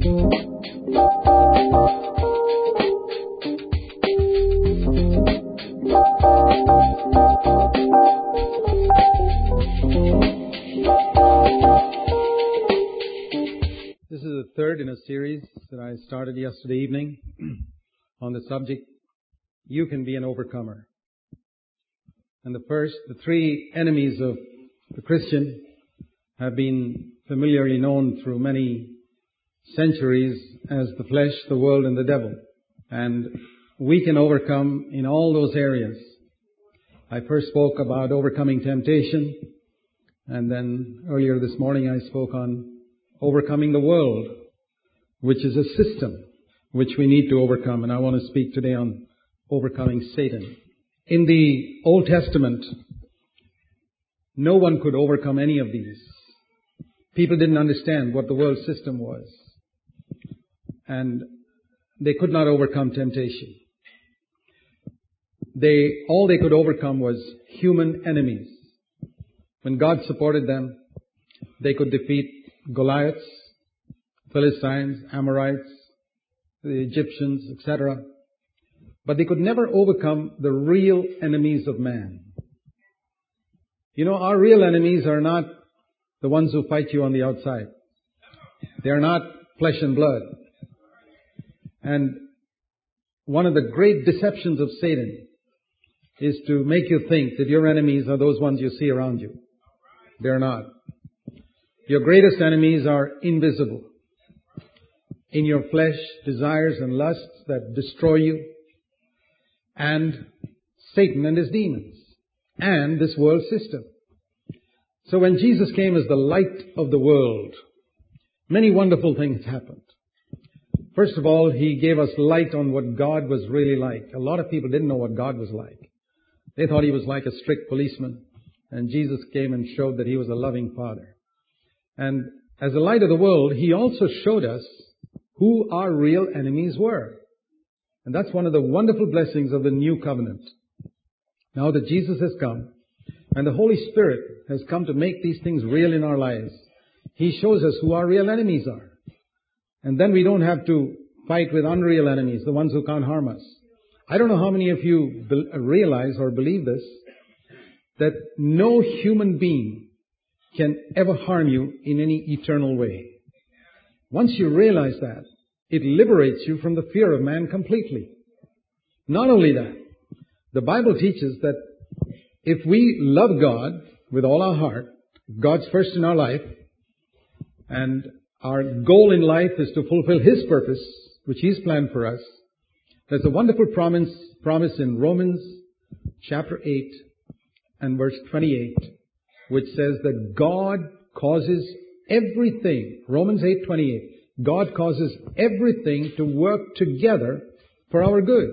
This is the third in a series that I started yesterday evening on the subject, You Can Be an Overcomer. And the three enemies of the Christian have been familiarly known through many centuries as the flesh, the world, and the devil. And we can overcome in all those areas. I first spoke about overcoming temptation, and then earlier this morning I spoke on overcoming the world, which is a system which we need to overcome. And I want to speak today on overcoming Satan. In the Old Testament, no one could overcome any of these. People didn't understand what the world system was. And they could not overcome temptation. All they could overcome was human enemies. When God supported them, they could defeat Goliaths, Philistines, Amorites, the Egyptians, etc. But they could never overcome the real enemies of man. You know, our real enemies are not the ones who fight you on the outside. They are not flesh and blood. And one of the great deceptions of Satan is to make you think that your enemies are those ones you see around you. They're not. Your greatest enemies are invisible. In your flesh, desires and lusts that destroy you, and Satan and his demons, and this world system. So when Jesus came as the light of the world, many wonderful things happened. First of all, He gave us light on what God was really like. A lot of people didn't know what God was like. They thought He was like a strict policeman, and Jesus came and showed that He was a loving Father. And as the light of the world, He also showed us who our real enemies were. And that's one of the wonderful blessings of the new covenant. Now that Jesus has come, and the Holy Spirit has come to make these things real in our lives, He shows us who our real enemies are. And then we don't have to fight with unreal enemies, the ones who can't harm us. I don't know how many of you realize or believe this, that no human being can ever harm you in any eternal way. Once you realize that, it liberates you from the fear of man completely. Not only that, the Bible teaches that if we love God with all our heart, God's first in our life, and our goal in life is to fulfill His purpose, which He's planned for us, there's a wonderful promise in Romans chapter 8 and verse 28, which says that God causes everything, Romans 8:28, God causes everything to work together for our good,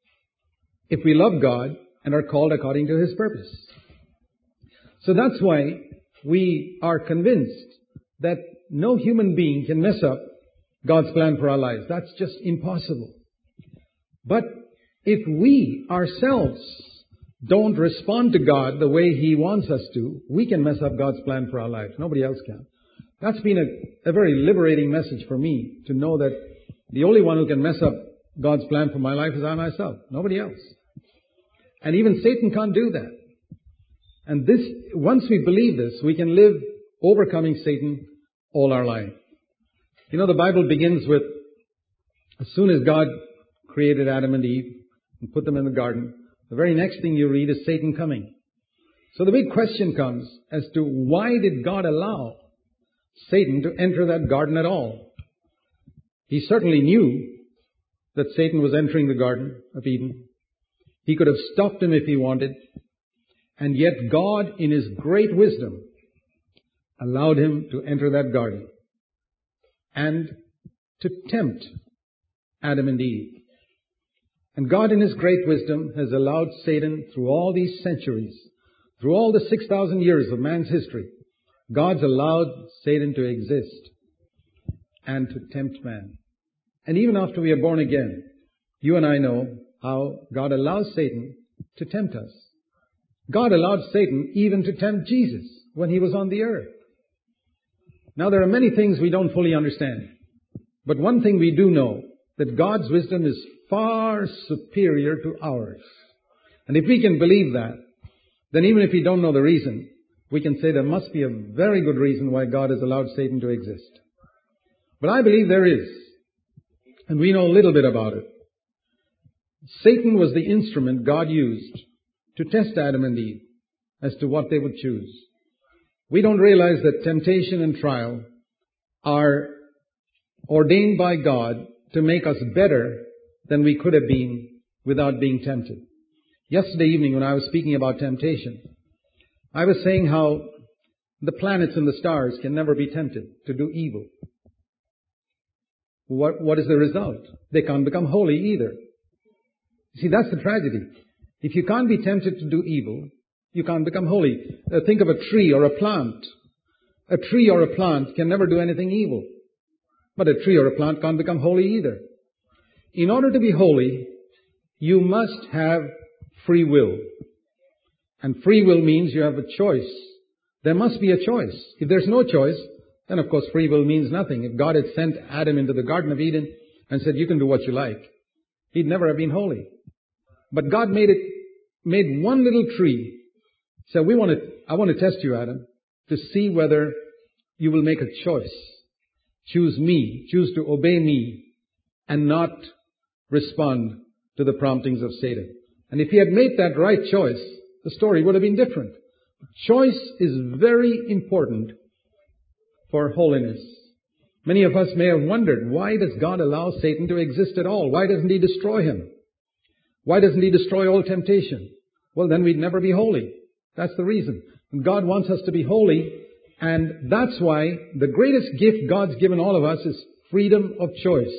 if we love God and are called according to His purpose. So that's why we are convinced that no human being can mess up God's plan for our lives. That's just impossible. But if we ourselves don't respond to God the way He wants us to, we can mess up God's plan for our lives. Nobody else can. That's been a very liberating message for me, to know that the only one who can mess up God's plan for my life is I myself. Nobody else. And even Satan can't do that. And this, once we believe this, we can live overcoming Satan all our life. You know, the Bible begins with, as soon as God created Adam and Eve and put them in the garden, the very next thing you read is Satan coming. So the big question comes as to why did God allow Satan to enter that garden at all? He certainly knew that Satan was entering the Garden of Eden. He could have stopped him if he wanted. And yet God, in His great wisdom, allowed him to enter that garden and to tempt Adam and Eve. And God, in His great wisdom, has allowed Satan, through all these centuries, through all the 6,000 years of man's history, God's allowed Satan to exist and to tempt man. And even after we are born again, you and I know how God allows Satan to tempt us. God allowed Satan even to tempt Jesus when He was on the earth. Now, there are many things we don't fully understand. But one thing we do know, that God's wisdom is far superior to ours. And if we can believe that, then even if we don't know the reason, we can say there must be a very good reason why God has allowed Satan to exist. But I believe there is. And we know a little bit about it. Satan was the instrument God used to test Adam and Eve as to what they would choose. We don't realize that temptation and trial are ordained by God to make us better than we could have been without being tempted. Yesterday evening when I was speaking about temptation, I was saying how the planets and the stars can never be tempted to do evil. What is the result? They can't become holy either. See, that's the tragedy. If you can't be tempted to do evil, you can't become holy. Think of a tree or a plant. A tree or a plant can never do anything evil. But a tree or a plant can't become holy either. In order to be holy, you must have free will. And free will means you have a choice. There must be a choice. If there's no choice, then of course free will means nothing. If God had sent Adam into the Garden of Eden and said, you can do what you like, he'd never have been holy. But God made one little tree. So I want to test you, Adam, to see whether you will make a choice. Choose me, choose to obey me, and not respond to the promptings of Satan. And if he had made that right choice, the story would have been different. Choice is very important for holiness. Many of us may have wondered, why does God allow Satan to exist at all? Why doesn't he destroy him? Why doesn't he destroy all temptation? Well, then we'd never be holy. That's the reason. And God wants us to be holy, and that's why the greatest gift God's given all of us is freedom of choice.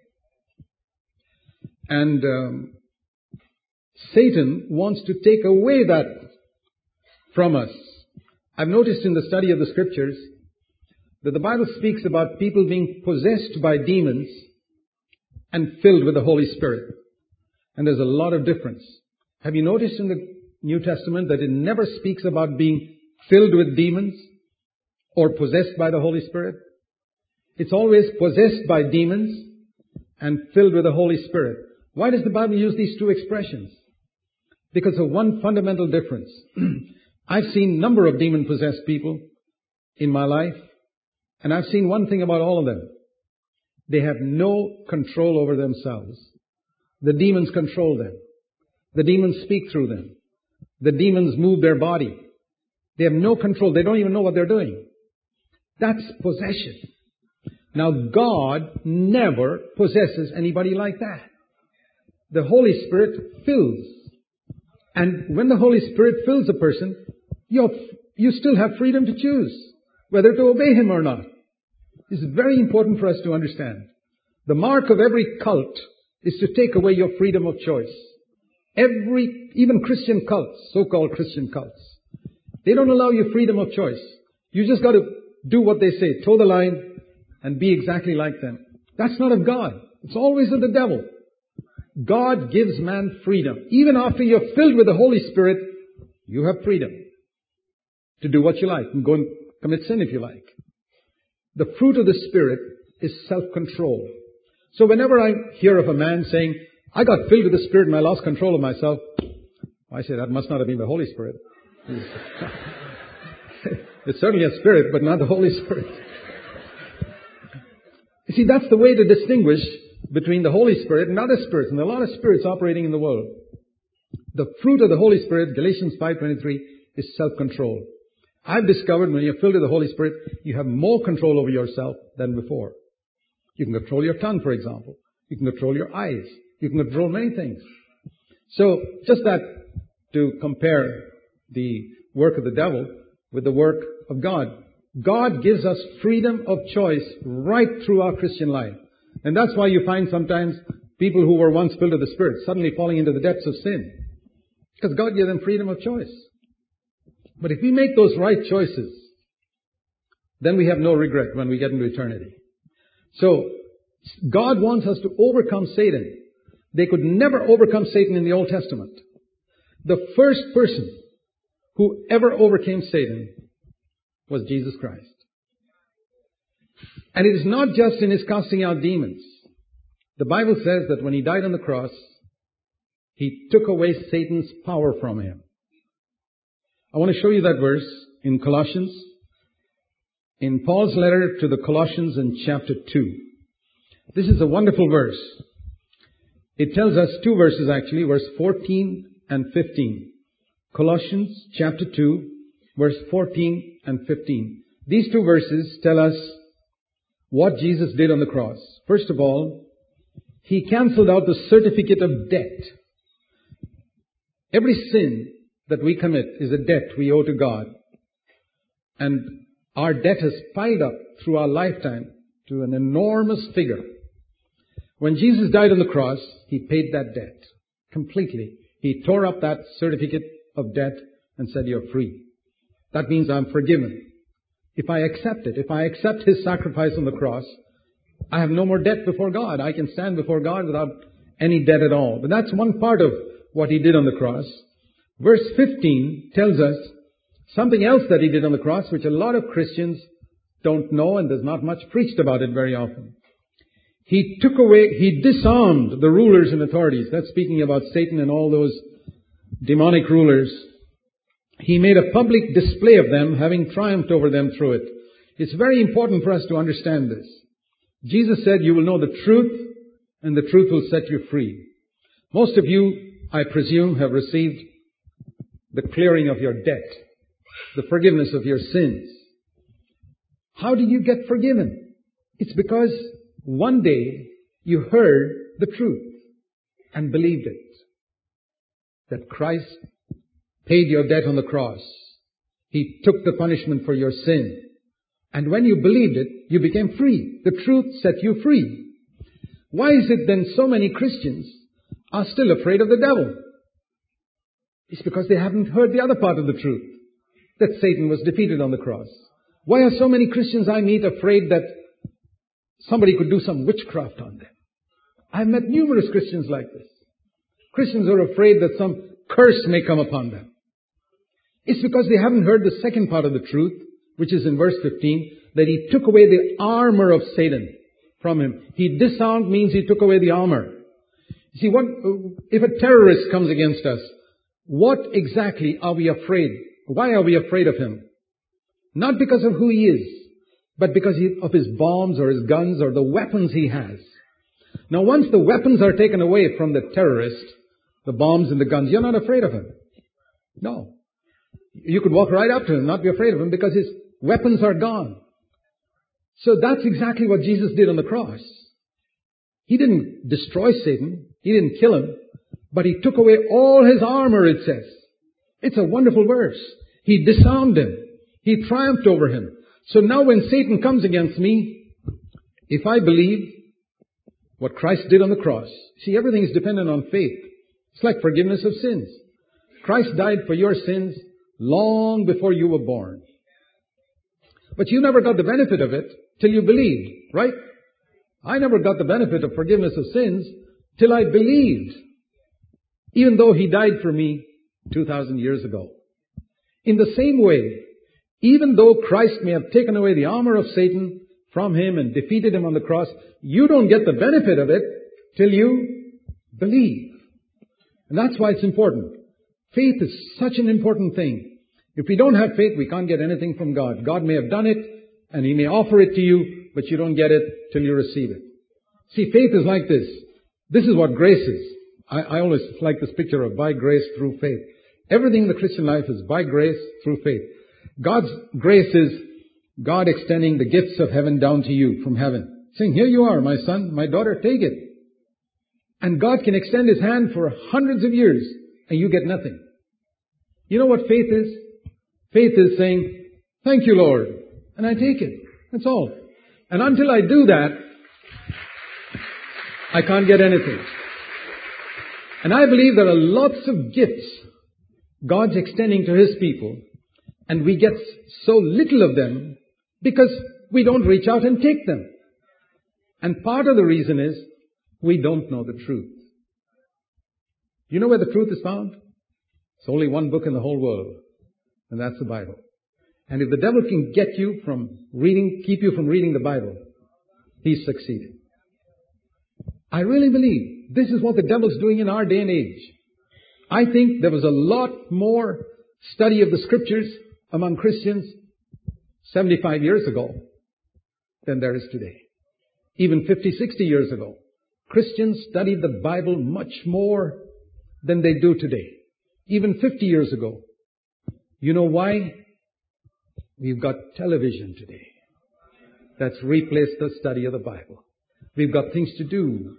And Satan wants to take away that from us. I've noticed in the study of the Scriptures that the Bible speaks about people being possessed by demons and filled with the Holy Spirit. And there's a lot of difference. Have you noticed in the New Testament that it never speaks about being filled with demons or possessed by the Holy Spirit? It's always possessed by demons and filled with the Holy Spirit. Why does the Bible use these two expressions? Because of one fundamental difference. I've seen a number of demon-possessed people in my life, and I've seen one thing about all of them. They have no control over themselves. The demons control them. The demons speak through them. The demons move their body. They have no control. They don't even know what they're doing. That's possession. Now, God never possesses anybody like that. The Holy Spirit fills. And when the Holy Spirit fills a person, you still have freedom to choose whether to obey Him or not. This is very important for us to understand. The mark of every cult is to take away your freedom of choice. Even Christian cults, so-called Christian cults, they don't allow you freedom of choice. You just got to do what they say, toe the line, and be exactly like them. That's not of God. It's always of the devil. God gives man freedom. Even after you're filled with the Holy Spirit, you have freedom to do what you like and go and commit sin if you like. The fruit of the Spirit is self-control. So whenever I hear of a man saying, I got filled with the Spirit and I lost control of myself, I say that must not have been the Holy Spirit. It's certainly a spirit, but not the Holy Spirit. You see, that's the way to distinguish between the Holy Spirit and other spirits. And there are a lot of spirits operating in the world. The fruit of the Holy Spirit, Galatians 5:23, is self-control. I've discovered when you're filled with the Holy Spirit, you have more control over yourself than before. You can control your tongue, for example. You can control your eyes. You can control many things. So, just that to compare the work of the devil with the work of God. God gives us freedom of choice right through our Christian life. And that's why you find sometimes people who were once filled with the Spirit suddenly falling into the depths of sin. Because God gave them freedom of choice. But if we make those right choices, then we have no regret when we get into eternity. So, God wants us to overcome Satan. They could never overcome Satan in the Old Testament. The first person who ever overcame Satan was Jesus Christ. And it is not just in His casting out demons. The Bible says that when He died on the cross, He took away Satan's power from Him. I want to show you that verse in Colossians. In Paul's letter to the Colossians in chapter 2. This is a wonderful verse. It tells us two verses actually, verse 14 and 15. Colossians chapter 2, verse 14 and 15. These two verses tell us what Jesus did on the cross. First of all, He canceled out the certificate of debt. Every sin that we commit is a debt we owe to God. And our debt has piled up through our lifetime to an enormous figure. When Jesus died on the cross, He paid that debt completely. He tore up that certificate of debt and said, "You're free." That means I'm forgiven. If I accept it, if I accept His sacrifice on the cross, I have no more debt before God. I can stand before God without any debt at all. But that's one part of what He did on the cross. Verse 15 tells us something else that He did on the cross, which a lot of Christians don't know, and there's not much preached about it very often. He disarmed the rulers and authorities. That's speaking about Satan and all those demonic rulers. He made a public display of them, having triumphed over them through it. It's very important for us to understand this. Jesus said, "You will know the truth, and the truth will set you free." Most of you, I presume, have received the clearing of your debt, the forgiveness of your sins. How do you get forgiven? It's because one day you heard the truth and believed it. That Christ paid your debt on the cross. He took the punishment for your sin. And when you believed it, you became free. The truth set you free. Why is it then so many Christians are still afraid of the devil? It's because they haven't heard the other part of the truth, that Satan was defeated on the cross. Why are so many Christians I meet afraid that somebody could do some witchcraft on them? I've met numerous Christians like this. Christians are afraid that some curse may come upon them. It's because they haven't heard the second part of the truth, which is in verse 15, that He took away the armor of Satan from him. He disarmed means He took away the armor. You see, if a terrorist comes against us, what exactly are we afraid? Why are we afraid of him? Not because of who he is, but because of his bombs or his guns or the weapons he has. Now, once the weapons are taken away from the terrorist, the bombs and the guns, you're not afraid of him. No. You could walk right up to him, not be afraid of him, because his weapons are gone. So that's exactly what Jesus did on the cross. He didn't destroy Satan. He didn't kill him. But He took away all his armor, it says. It's a wonderful verse. He disarmed him. He triumphed over him. So now when Satan comes against me, if I believe what Christ did on the cross, see, everything is dependent on faith. It's like forgiveness of sins. Christ died for your sins long before you were born. But you never got the benefit of it till you believed, right? I never got the benefit of forgiveness of sins till I believed, even though He died for me 2,000 years ago. In the same way, even though Christ may have taken away the armor of Satan from Him and defeated Him on the cross, you don't get the benefit of it till you believe. And that's why it's important. Faith is such an important thing. If we don't have faith, we can't get anything from God. God may have done it, and He may offer it to you, but you don't get it till you receive it. See, faith is like this. This is what grace is. I always like this picture of by grace through faith. Everything in the Christian life is by grace through faith. God's grace is God extending the gifts of heaven down to you from heaven, saying, "Here you are, my son, my daughter, take it." And God can extend His hand for hundreds of years, and you get nothing. You know what faith is? Faith is saying, "Thank you, Lord," and I take it. That's all. And until I do that, I can't get anything. And I believe there are lots of gifts God's extending to His people, and we get so little of them because we don't reach out and take them. And part of the reason is we don't know the truth. You know where the truth is found? It's only one book in the whole world, and that's the Bible. And if the devil can keep you from reading the Bible, he's succeeded. I really believe this is what the devil's doing in our day and age. I think there was a lot more study of the Scriptures among Christians 75 years ago than there is today. Even 50, 60 years ago, Christians studied the Bible much more than they do today. Even 50 years ago. You know why? We've got television today that's replaced the study of the Bible. We've got things to do.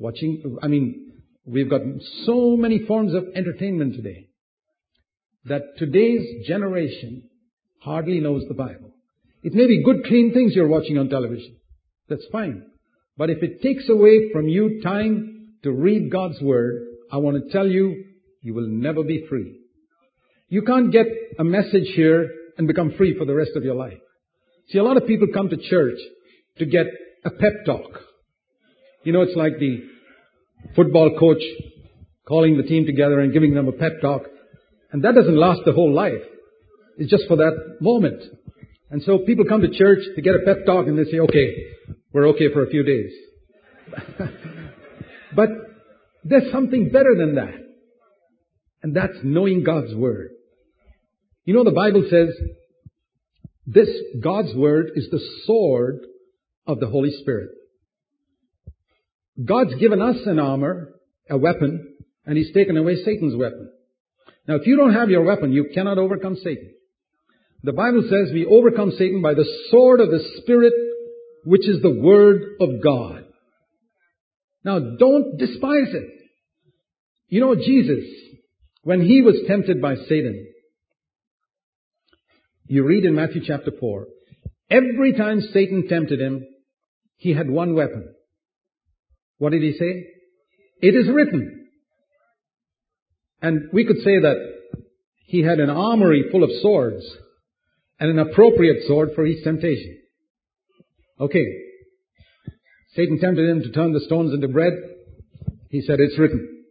We've got so many forms of entertainment today that today's generation hardly knows the Bible. It may be good, clean things you're watching on television. That's fine. But if it takes away from you time to read God's Word, I want to tell you, you will never be free. You can't get a message here and become free for the rest of your life. See, a lot of people come to church to get a pep talk. You know, it's like the football coach calling the team together and giving them a pep talk. And that doesn't last the whole life. It's just for that moment. And so people come to church to get a pep talk and they say, okay, we're okay for a few days. But there's something better than that. And that's knowing God's Word. You know, the Bible says this God's Word is the sword of the Holy Spirit. God's given us an armor, a weapon, and He's taken away Satan's weapon. Now, if you don't have your weapon, you cannot overcome Satan. The Bible says we overcome Satan by the sword of the Spirit, which is the Word of God. Now, don't despise it. You know, Jesus, when He was tempted by Satan, you read in Matthew chapter 4, every time Satan tempted Him, He had one weapon. What did He say? It is written. And we could say that He had an armory full of swords and an appropriate sword for each temptation. Okay. Satan tempted Him to turn the stones into bread. He said, it's written.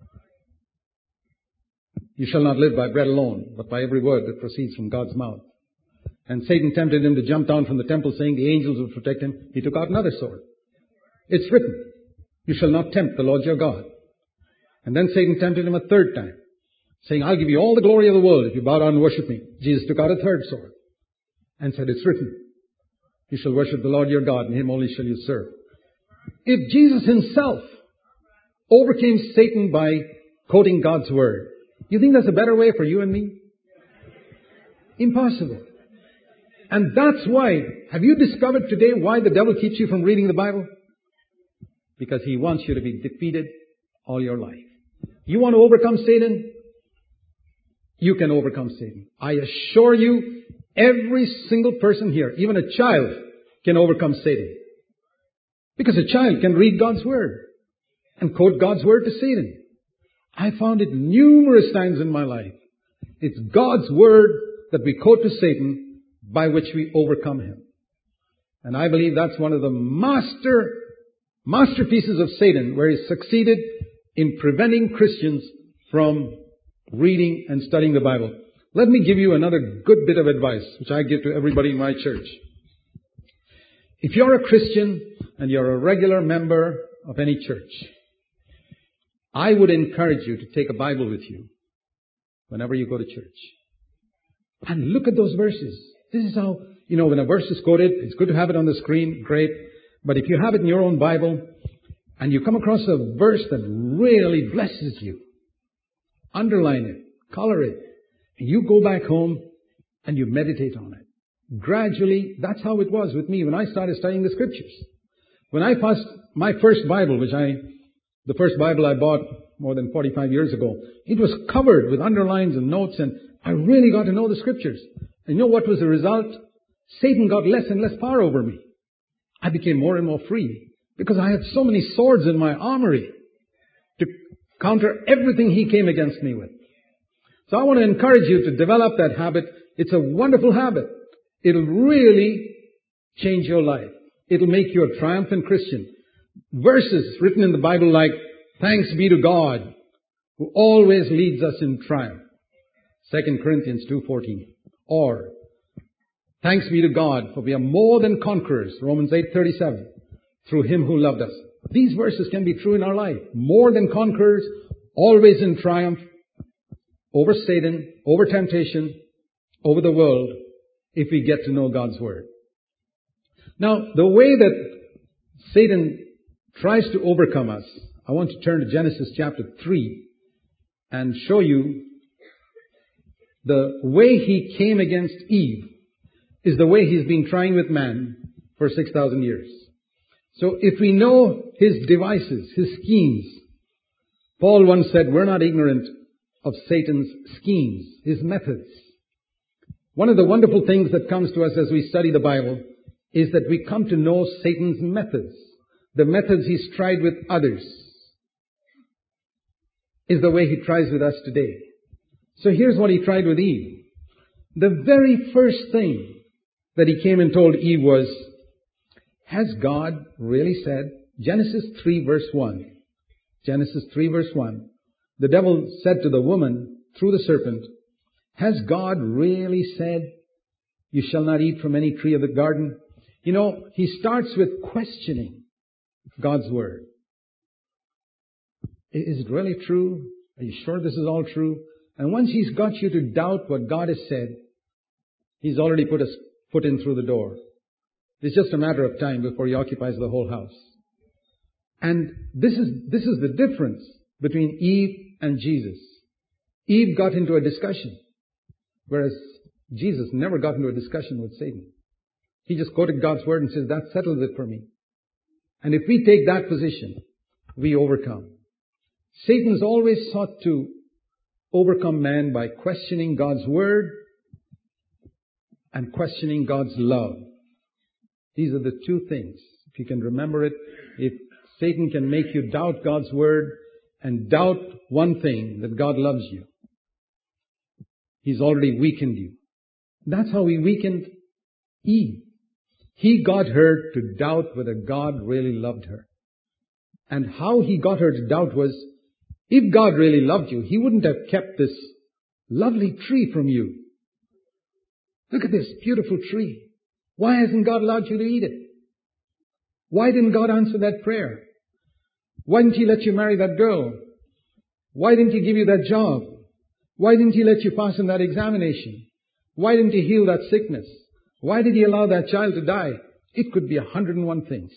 You shall not live by bread alone, but by every word that proceeds from God's mouth. And Satan tempted Him to jump down from the temple saying the angels would protect Him. He took out another sword. It's written. You shall not tempt the Lord your God. And then Satan tempted Him a third time, saying, I'll give you all the glory of the world if you bow down and worship me. Jesus took out a third sword and said, it's written. You shall worship the Lord your God, and Him only shall you serve. If Jesus Himself overcame Satan by quoting God's Word, you think that's a better way for you and me? Impossible. And that's why, have you discovered today why the devil keeps you from reading the Bible? Because he wants you to be defeated all your life. You want to overcome Satan? You can overcome Satan. I assure you, every single person here, even a child, can overcome Satan. Because a child can read God's Word and quote God's Word to Satan. I found it numerous times in my life. It's God's Word that we quote to Satan by which we overcome him. And I believe that's one of the masterpieces of Satan, where he succeeded in preventing Christians from reading and studying the Bible. Let me give you another good bit of advice, which I give to everybody in my church. If you're a Christian and you're a regular member of any church, I would encourage you to take a Bible with you whenever you go to church. And look at those verses. This is how, when a verse is quoted, it's good to have it on the screen, great. But if you have it in your own Bible and you come across a verse that really blesses you, underline it, color it, and you go back home and you meditate on it. Gradually, that's how it was with me when I started studying the Scriptures. When I passed my first Bible, the first Bible I bought more than 45 years ago, it was covered with underlines and notes, and I really got to know the Scriptures. And you know what was the result? Satan got less and less power over me. I became more and more free because I had so many swords in my armory to counter everything he came against me with. So I want to encourage you to develop that habit. It's a wonderful habit. It'll really change your life. It'll make you a triumphant Christian. Verses written in the Bible like, thanks be to God who always leads us in triumph. 2 Corinthians 2:14. Or, Thanks be to God, for we are more than conquerors, Romans 8:37, through Him who loved us. These verses can be true in our life. More than conquerors, always in triumph, over Satan, over temptation, over the world, if we get to know God's Word. Now, the way that Satan tries to overcome us, I want to turn to Genesis chapter 3 and show you the way he came against Eve is the way he's been trying with man for 6,000 years. So if we know his devices, his schemes, Paul once said, we're not ignorant of Satan's schemes, his methods. One of the wonderful things that comes to us as we study the Bible is that we come to know Satan's methods. The methods he's tried with others is the way he tries with us today. So here's what he tried with Eve. The very first thing that he came and told Eve was, has God really said? Genesis 3 verse 1. Genesis 3 verse 1. The devil said to the woman through the serpent, has God really said, you shall not eat from any tree of the garden? You know, he starts with questioning God's Word. Is it really true? Are you sure this is all true? And once he's got you to doubt what God has said, he's already put a foot in through the door. It's just a matter of time before he occupies the whole house. And this is the difference between Eve and Jesus. Eve got into a discussion, whereas Jesus never got into a discussion with Satan. He just quoted God's Word and says, that settles it for me. And if we take that position, we overcome. Satan's always sought to overcome man by questioning God's Word and questioning God's love. These are the two things. If you can remember it, if Satan can make you doubt God's Word and doubt one thing, that God loves you, he's already weakened you. That's how he weakened Eve. He got her to doubt whether God really loved her. And how he got her to doubt was, if God really loved you, he wouldn't have kept this lovely tree from you. Look at this beautiful tree. Why hasn't God allowed you to eat it? Why didn't God answer that prayer? Why didn't he let you marry that girl? Why didn't he give you that job? Why didn't he let you pass in that examination? Why didn't he heal that sickness? Why did he allow that child to die? It could be 101 things.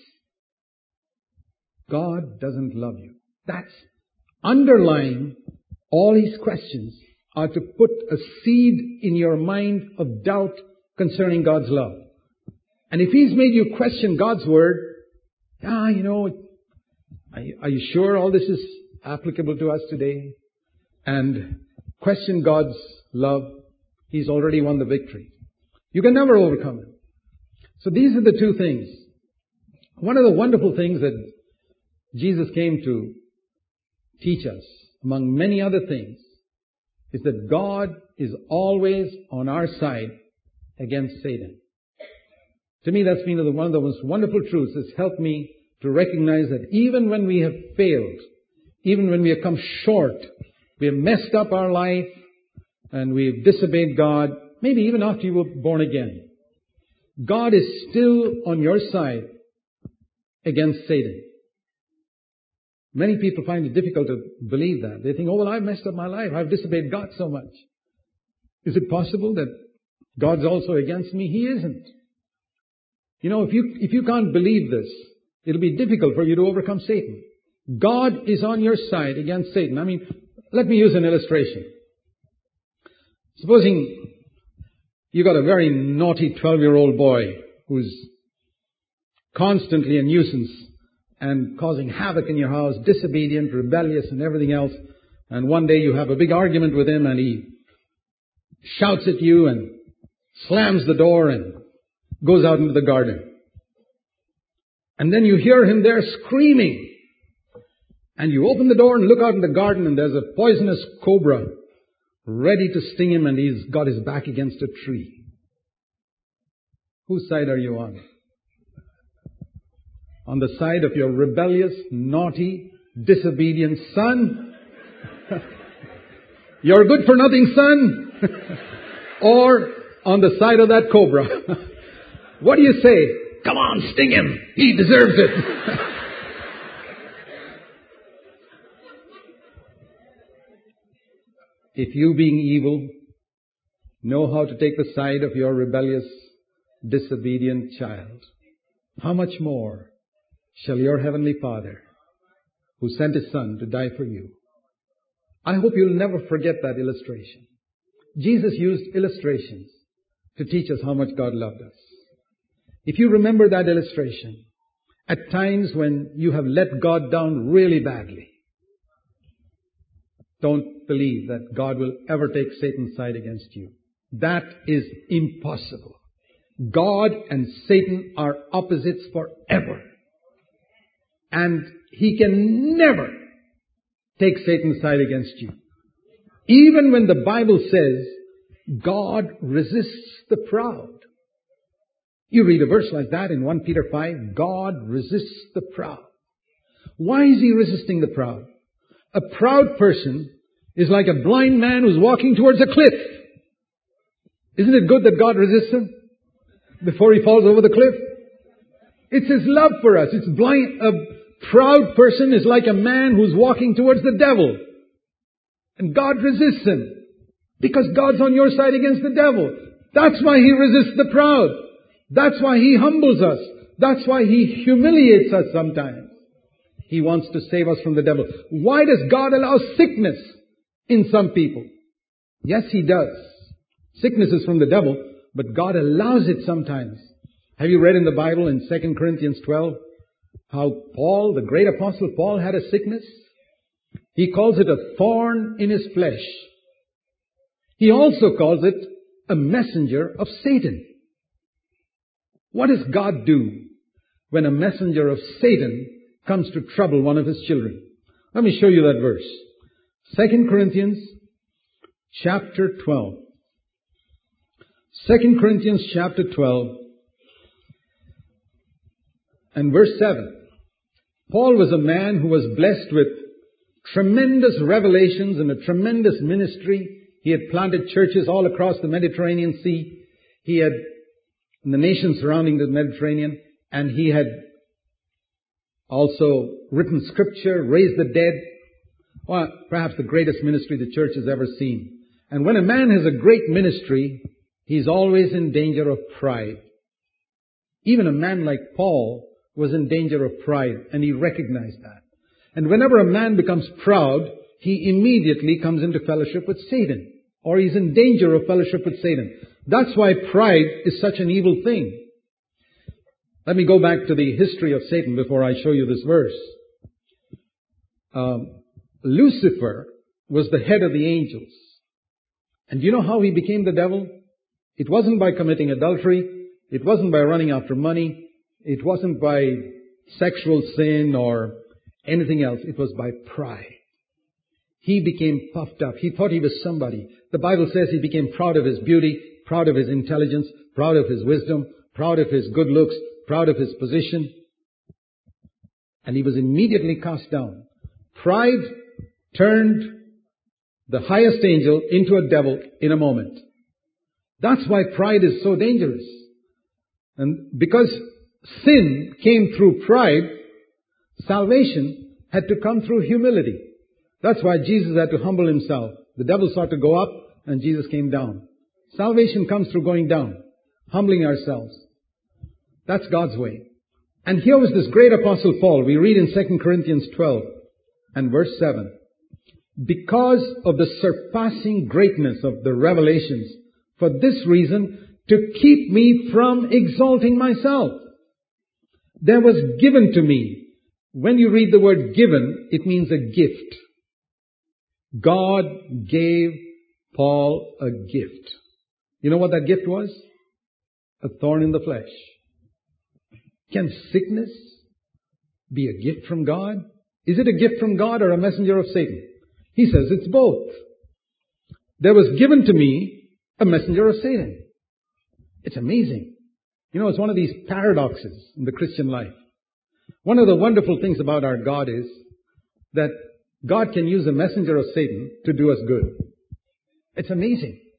God doesn't love you. That's underlying all his questions are to put a seed in your mind of doubt concerning God's love. And if he's made you question God's Word, are you sure all this is applicable to us today? And question God's love, he's already won the victory. You can never overcome him. So these are the two things. One of the wonderful things that Jesus came to teach us, among many other things, is that God is always on our side against Satan. To me, that's been one of the most wonderful truths. It's helped me to recognize that even when we have failed, even when we have come short, we have messed up our life, and we've disobeyed God, maybe even after you were born again, God is still on your side against Satan. Many people find it difficult to believe that. They think, I've messed up my life. I've disobeyed God so much. Is it possible that God's also against me? He isn't. If you can't believe this, it'll be difficult for you to overcome Satan. God is on your side against Satan. Let me use an illustration. Supposing you got a very naughty 12-year-old boy who's constantly a nuisance and causing havoc in your house, disobedient, rebellious, and everything else. And one day you have a big argument with him and he shouts at you and slams the door and goes out into the garden. And then you hear him there screaming. And you open the door and look out in the garden and there's a poisonous cobra ready to sting him and he's got his back against a tree. Whose side are you on? On the side of your rebellious, naughty, disobedient son? You're good for nothing son? Or on the side of that cobra. What do you say? Come on, sting him. He deserves it. If you, being evil, know how to take the side of your rebellious, disobedient child, how much more shall your heavenly Father, who sent His Son to die for you? I hope you'll never forget that illustration. Jesus used illustrations to teach us how much God loved us. If you remember that illustration, at times when you have let God down really badly, don't believe that God will ever take Satan's side against you. That is impossible. God and Satan are opposites forever. And he can never take Satan's side against you. Even when the Bible says God resists the proud. You read a verse like that in 1 Peter 5, God resists the proud. Why is He resisting the proud? A proud person is like a blind man who's walking towards a cliff. Isn't it good that God resists him before he falls over the cliff? It's His love for us. It's blind. A proud person is like a man who's walking towards the devil. And God resists him because God's on your side against the devil. That's why He resists the proud. That's why He humbles us. That's why He humiliates us sometimes. He wants to save us from the devil. Why does God allow sickness in some people? Yes, He does. Sickness is from the devil, but God allows it sometimes. Have you read in the Bible in 2 Corinthians 12 how Paul, the great apostle Paul, had a sickness? He calls it a thorn in his flesh. He also calls it a messenger of Satan. What does God do when a messenger of Satan comes to trouble one of His children? Let me show you that verse. 2 Corinthians chapter 12. 2 Corinthians chapter 12 and verse 7. Paul was a man who was blessed with tremendous revelations and a tremendous ministry. He had planted churches all across the Mediterranean Sea. He had in the nations surrounding the Mediterranean, and he had also written scripture, raised the dead. Well, perhaps the greatest ministry the church has ever seen. And when a man has a great ministry, he's always in danger of pride. Even a man like Paul was in danger of pride, and he recognized that. And whenever a man becomes proud, he immediately comes into fellowship with Satan, or he's in danger of fellowship with Satan. That's why pride is such an evil thing. Let me go back to the history of Satan before I show you this verse. Lucifer was the head of the angels. And do you know how he became the devil? It wasn't by committing adultery. It wasn't by running after money. It wasn't by sexual sin or anything else. It was by pride. He became puffed up. He thought he was somebody. The Bible says he became proud of his beauty, proud of his intelligence, proud of his wisdom, proud of his good looks, proud of his position. And he was immediately cast down. Pride turned the highest angel into a devil in a moment. That's why pride is so dangerous. And because sin came through pride, salvation had to come through humility. That's why Jesus had to humble Himself. The devil sought to go up and Jesus came down. Salvation comes through going down, humbling ourselves. That's God's way. And here was this great apostle Paul. We read in 2 Corinthians 12 and verse 7. Because of the surpassing greatness of the revelations, for this reason, to keep me from exalting myself, there was given to me. When you read the word given, it means a gift. God gave Paul a gift. You know what that gift was? A thorn in the flesh. Can sickness be a gift from God? Is it a gift from God or a messenger of Satan? He says it's both. There was given to me a messenger of Satan. It's amazing. You know, it's one of these paradoxes in the Christian life. One of the wonderful things about our God is that God can use a messenger of Satan to do us good. It's amazing.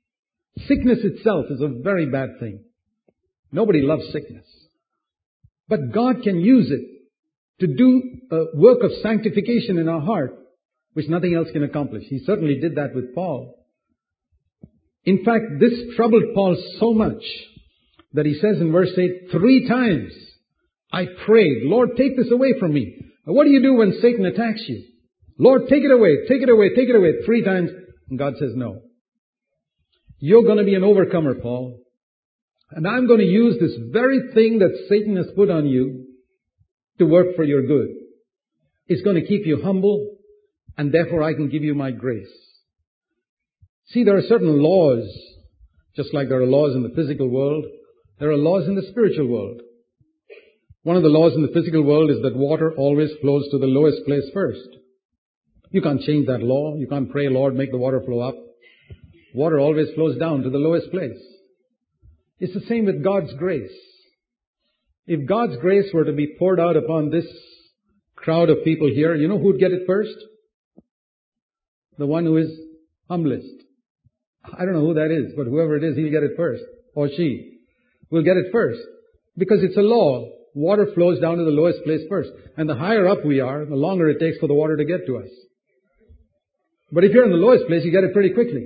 Sickness itself is a very bad thing. Nobody loves sickness. But God can use it to do a work of sanctification in our heart, which nothing else can accomplish. He certainly did that with Paul. In fact, this troubled Paul so much that he says in verse 8, 3 times I prayed, Lord, take this away from me. Now, what do you do when Satan attacks you? Lord, take it away, take it away, take it away. 3 times. And God says, no. You're going to be an overcomer, Paul. And I'm going to use this very thing that Satan has put on you to work for your good. It's going to keep you humble, and therefore I can give you my grace. See, there are certain laws, just like there are laws in the physical world, there are laws in the spiritual world. One of the laws in the physical world is that water always flows to the lowest place first. You can't change that law. You can't pray, Lord, make the water flow up. Water always flows down to the lowest place. It's the same with God's grace. If God's grace were to be poured out upon this crowd of people here, you know who'd get it first? The one who is humblest. I don't know who that is, but whoever it is, he'll get it first. Or she will get it first. Because it's a law. Water flows down to the lowest place first. And the higher up we are, the longer it takes for the water to get to us. But if you're in the lowest place, you get it pretty quickly.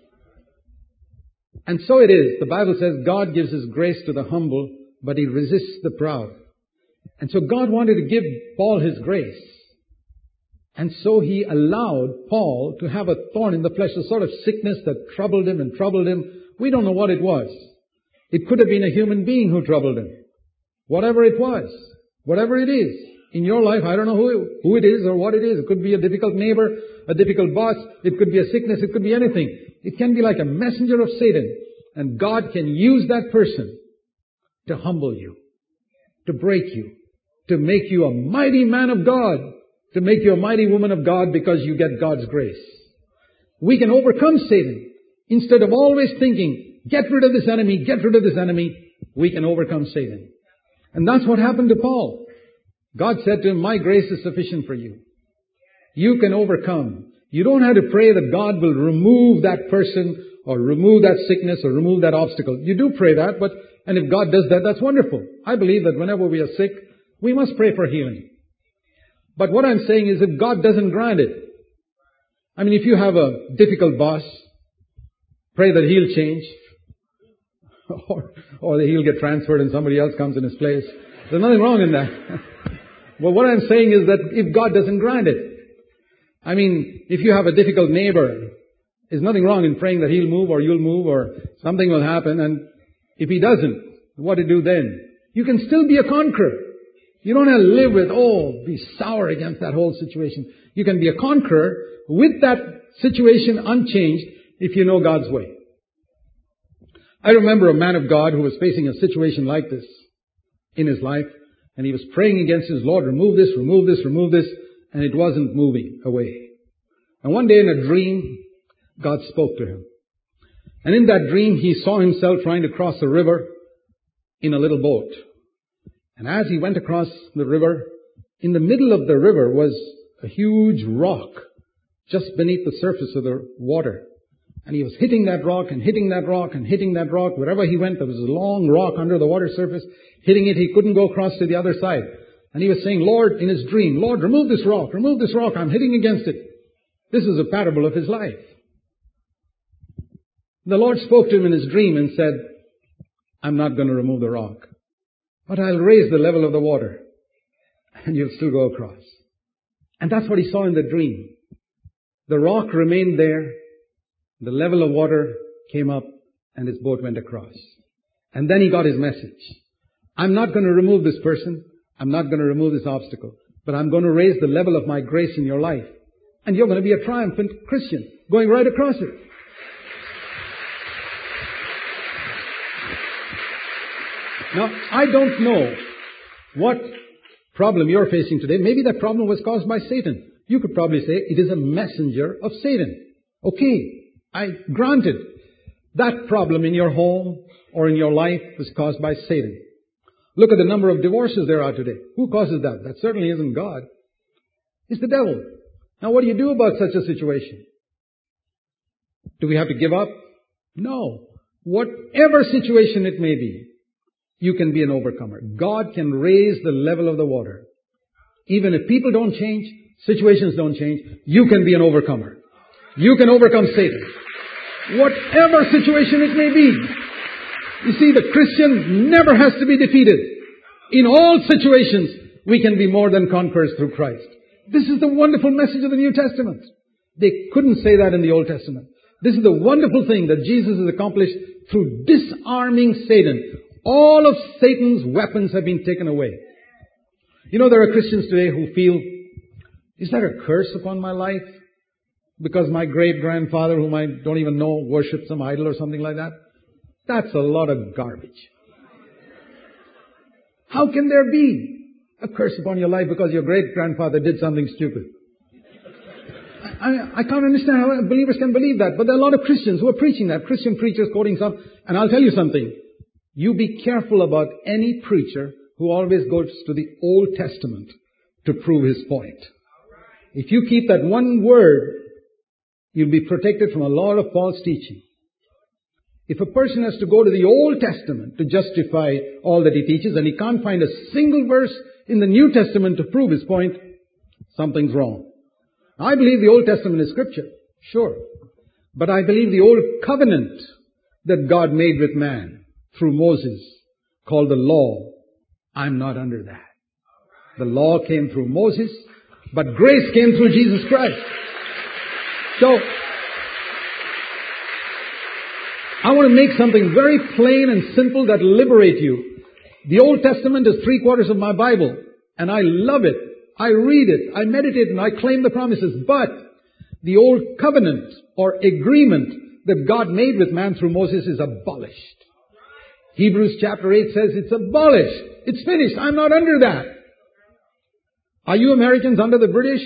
And so it is. The Bible says God gives His grace to the humble, but He resists the proud. And so God wanted to give Paul His grace. And so He allowed Paul to have a thorn in the flesh, a sort of sickness that troubled him and troubled him. We don't know what it was. It could have been a human being who troubled him. Whatever it was, whatever it is. In your life, I don't know who it is or what it is. It could be a difficult neighbor, a difficult boss. It could be a sickness. It could be anything. It can be like a messenger of Satan. And God can use that person to humble you, to break you, to make you a mighty man of God, to make you a mighty woman of God because you get God's grace. We can overcome Satan. Instead of always thinking, get rid of this enemy, get rid of this enemy, we can overcome Satan. And that's what happened to Paul. God said to him, my grace is sufficient for you. You can overcome. You don't have to pray that God will remove that person or remove that sickness or remove that obstacle. You do pray that, and if God does that, that's wonderful. I believe that whenever we are sick, we must pray for healing. But what I'm saying is if God doesn't grant it, I mean, if you have a difficult boss, pray that he'll change. Or that he'll get transferred and somebody else comes in his place. There's nothing wrong in that. Well, what I'm saying is that if God doesn't grant it, I mean, if you have a difficult neighbor, there's nothing wrong in praying that he'll move or you'll move or something will happen. And if he doesn't, what to do then? You can still be a conqueror. You don't have to live with, be sour against that whole situation. You can be a conqueror with that situation unchanged if you know God's way. I remember a man of God who was facing a situation like this in his life, and he was praying against his Lord, remove this, remove this, remove this, and it wasn't moving away. And one day in a dream, God spoke to him. And in that dream, he saw himself trying to cross a river in a little boat. And as he went across the river, in the middle of the river was a huge rock just beneath the surface of the water. And he was hitting that rock and hitting that rock and hitting that rock. Wherever he went, there was a long rock under the water surface. Hitting it, he couldn't go across to the other side. And he was saying, Lord, in his dream, Lord, remove this rock, I'm hitting against it. This is a parable of his life. The Lord spoke to him in his dream and said, I'm not going to remove the rock, but I'll raise the level of the water and you'll still go across. And that's what he saw in the dream. The rock remained there. The level of water came up and his boat went across. And then he got his message. I'm not going to remove this person. I'm not going to remove this obstacle. But I'm going to raise the level of my grace in your life. And you're going to be a triumphant Christian going right across it. Now, I don't know what problem you're facing today. Maybe that problem was caused by Satan. You could probably say it is a messenger of Satan. Okay. I granted that problem in your home or in your life was caused by Satan. Look at the number of divorces there are today. Who causes that? That certainly isn't God. It's the devil. Now what do you do about such a situation? Do we have to give up? No. whatever situation it may be, you can be an overcomer. God can raise the level of the water. Even if people don't change, situations don't change, you can be an overcomer. You can overcome Satan. Whatever situation it may be. You see, the Christian never has to be defeated. In all situations, we can be more than conquerors through Christ. This is the wonderful message of the New Testament. They couldn't say that in the Old Testament. This is the wonderful thing that Jesus has accomplished through disarming Satan. All of Satan's weapons have been taken away. You know, there are Christians today who feel, is there a curse upon my life? Because my great-grandfather, whom I don't even know, worshipped some idol or something like that? That's a lot of garbage. How can there be a curse upon your life because your great-grandfather did something stupid? I can't understand how believers can believe that. But there are a lot of Christians who are preaching that. Christian preachers quoting some. And I'll tell you something. You be careful about any preacher who always goes to the Old Testament to prove his point. If you keep that one word, you'll be protected from a lot of false teaching. If a person has to go to the Old Testament to justify all that he teaches and he can't find a single verse in the New Testament to prove his point, something's wrong. I believe the Old Testament is Scripture, sure. But I believe the Old Covenant that God made with man through Moses, called the law, I'm not under that. The law came through Moses, but grace came through Jesus Christ. So, I want to make something very plain and simple that will liberate you. The Old Testament is 3/4 of my Bible, and I love it. I read it, I meditate, and I claim the promises. But the Old Covenant or agreement that God made with man through Moses is abolished. Hebrews chapter 8 says it's abolished. It's finished. I'm not under that. Are you Americans under the British?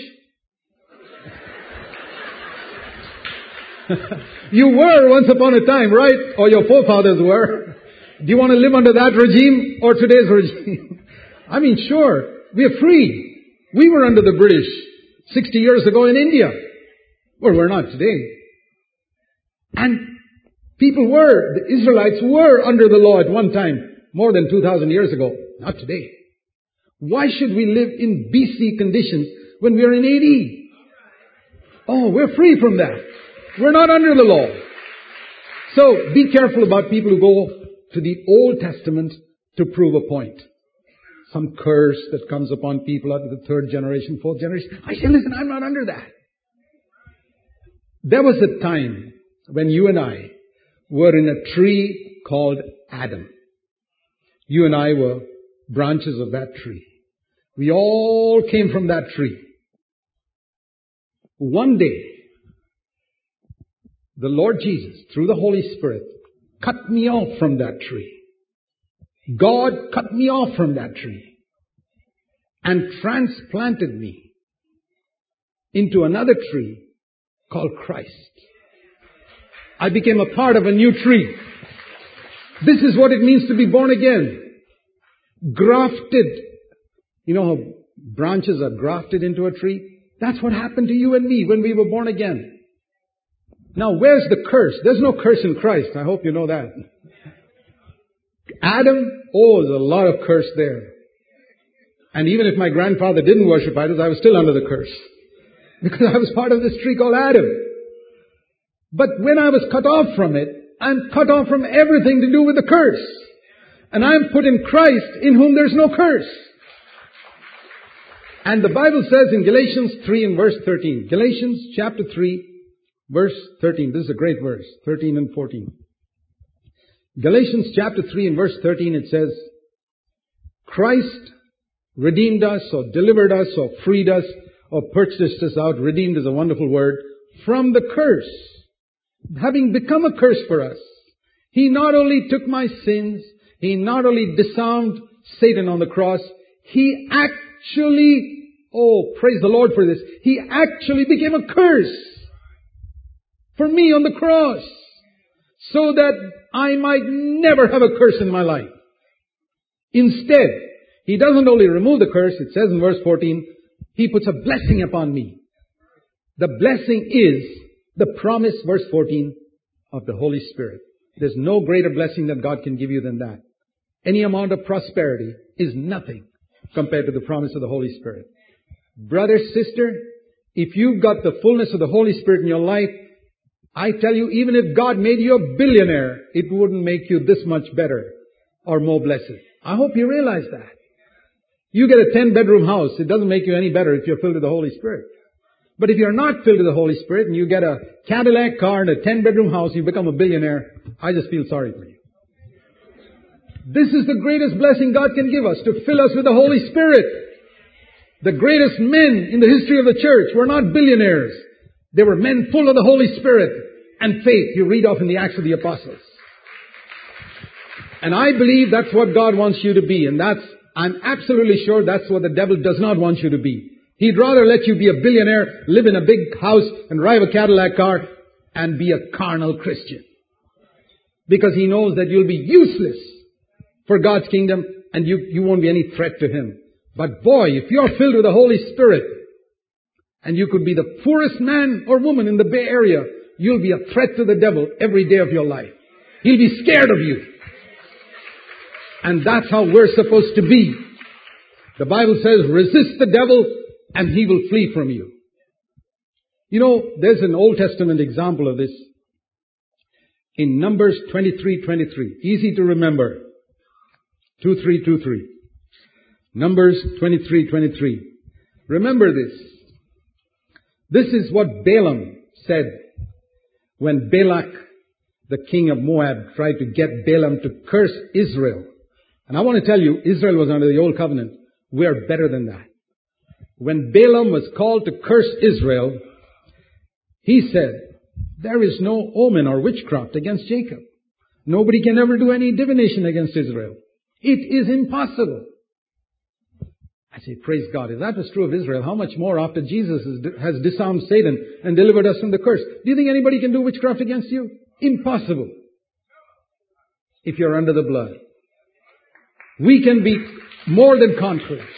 You were once upon a time, right? Or your forefathers were. Do you want to live under that regime or today's regime? I mean, sure, we are free. We were under the British 60 years ago in India. Well, we're not today. And the Israelites were under the law at one time, more than 2,000 years ago. Not today. Why should we live in BC conditions when we are in AD? Oh, we're free from that. We're not under the law. So be careful about people who go to the Old Testament to prove a point. Some curse that comes upon people out of the 3rd generation, 4th generation. I say, listen, I'm not under that. There was a time when you and I were in a tree called Adam. You and I were branches of that tree. We all came from that tree. One day, the Lord Jesus, through the Holy Spirit, cut me off from that tree. God cut me off from that tree and transplanted me into another tree called Christ. I became a part of a new tree. This is what it means to be born again. Grafted. You know how branches are grafted into a tree? That's what happened to you and me when we were born again. Now, where's the curse? There's no curse in Christ. I hope you know that. Adam, there's a lot of curse there. And even if my grandfather didn't worship idols, I was still under the curse. Because I was part of this tree called Adam. But when I was cut off from it, I'm cut off from everything to do with the curse. And I'm put in Christ in whom there's no curse. And the Bible says in Galatians 3 and verse 13. Galatians chapter 3, verse 13. This is a great verse. 13 and 14. Galatians chapter 3 and verse 13, it says, Christ redeemed us or delivered us or freed us or purchased us out. Redeemed is a wonderful word. From the curse. Having become a curse for us. He not only took my sins, He not only disarmed Satan on the cross, He actually, praise the Lord for this, He actually became a curse for me on the cross. So that I might never have a curse in my life. Instead, He doesn't only remove the curse, it says in verse 14, He puts a blessing upon me. The blessing is the promise, verse 14, of the Holy Spirit. There's no greater blessing that God can give you than that. Any amount of prosperity is nothing compared to the promise of the Holy Spirit. Brother, sister, if you've got the fullness of the Holy Spirit in your life, I tell you, even if God made you a billionaire, it wouldn't make you this much better or more blessed. I hope you realize that. You get a 10-bedroom house, it doesn't make you any better if you're filled with the Holy Spirit. But if you're not filled with the Holy Spirit and you get a Cadillac car and a 10-bedroom house, you become a billionaire, I just feel sorry for you. This is the greatest blessing God can give us, to fill us with the Holy Spirit. The greatest men in the history of the church were not billionaires. They were men full of the Holy Spirit and faith. You read off in the Acts of the Apostles. And I believe that's what God wants you to be. And I'm absolutely sure that's what the devil does not want you to be. He'd rather let you be a billionaire, live in a big house and drive a Cadillac car and be a carnal Christian. Because he knows that you'll be useless for God's kingdom and you won't be any threat to Him. But boy, if you're filled with the Holy Spirit and you could be the poorest man or woman in the Bay Area, you'll be a threat to the devil every day of your life. He'll be scared of you. And that's how we're supposed to be. The Bible says, resist the devil and he will flee from you. You know, there's an Old Testament example of this in Numbers 23:23. Easy to remember. 23:23. Numbers 23:23. Remember this. This is what Balaam said when Balak, the king of Moab, tried to get Balaam to curse Israel. And I want to tell you, Israel was under the Old Covenant. We are better than that. When Balaam was called to curse Israel, he said, there is no omen or witchcraft against Jacob. Nobody can ever do any divination against Israel. It is impossible. I say, praise God. If that was true of Israel, how much more after Jesus has disarmed Satan and delivered us from the curse? Do you think anybody can do witchcraft against you? Impossible. If you're under the blood. We can be more than conquerors.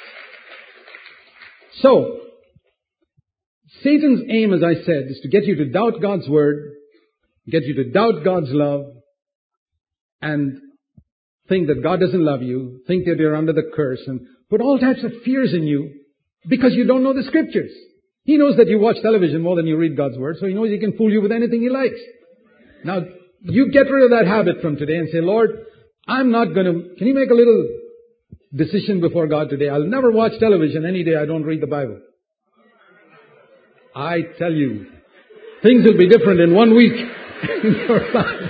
So, Satan's aim, as I said, is to get you to doubt God's Word, get you to doubt God's love, and think that God doesn't love you, think that you're under the curse, and put all types of fears in you because you don't know the Scriptures. He knows that you watch television more than you read God's Word, so He knows He can fool you with anything He likes. Now, you get rid of that habit from today and say, Lord, I'm not going to... Can you make a little decision before God today? I'll never watch television any day I don't read the Bible. I tell you, things will be different in 1 week in your life.